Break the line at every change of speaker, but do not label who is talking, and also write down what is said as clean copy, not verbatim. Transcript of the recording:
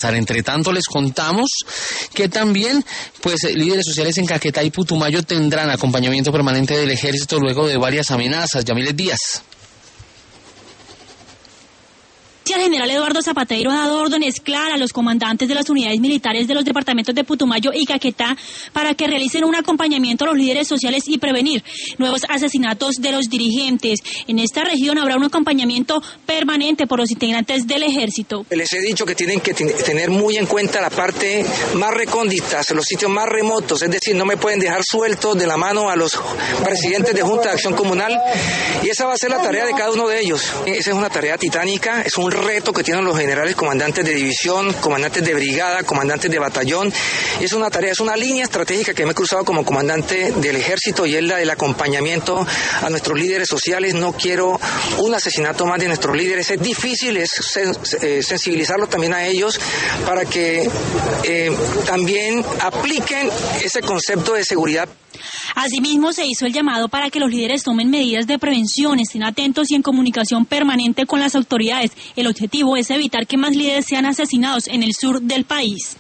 Entre tanto, les contamos que también, pues, líderes sociales en Caquetá y Putumayo tendrán acompañamiento permanente del ejército luego de varias amenazas. Yamilet Díaz.
El general Eduardo Zapatero ha dado órdenes claras a los comandantes de las unidades militares de los departamentos de Putumayo y Caquetá para que realicen un acompañamiento a los líderes sociales y prevenir nuevos asesinatos de los dirigentes. En esta región habrá un acompañamiento permanente por los integrantes del ejército.
Les he dicho que tienen que tener muy en cuenta la parte más recóndita, los sitios más remotos, es decir, no me pueden dejar sueltos de la mano a los presidentes de Junta de Acción Comunal, y esa va a ser la tarea de cada uno de ellos. Esa es una tarea titánica, es un reto que tienen los generales comandantes de división, comandantes de brigada, comandantes de batallón. Es una tarea, es una línea estratégica que me he cruzado como comandante del ejército, y es la del acompañamiento a nuestros líderes sociales. No quiero un asesinato más de nuestros líderes. Es difícil, es sensibilizarlos también a ellos para que también apliquen ese concepto de seguridad.
Asimismo, se hizo el llamado para que los líderes tomen medidas de prevención, estén atentos y en comunicación permanente con las autoridades. El objetivo es evitar que más líderes sean asesinados en el sur del país.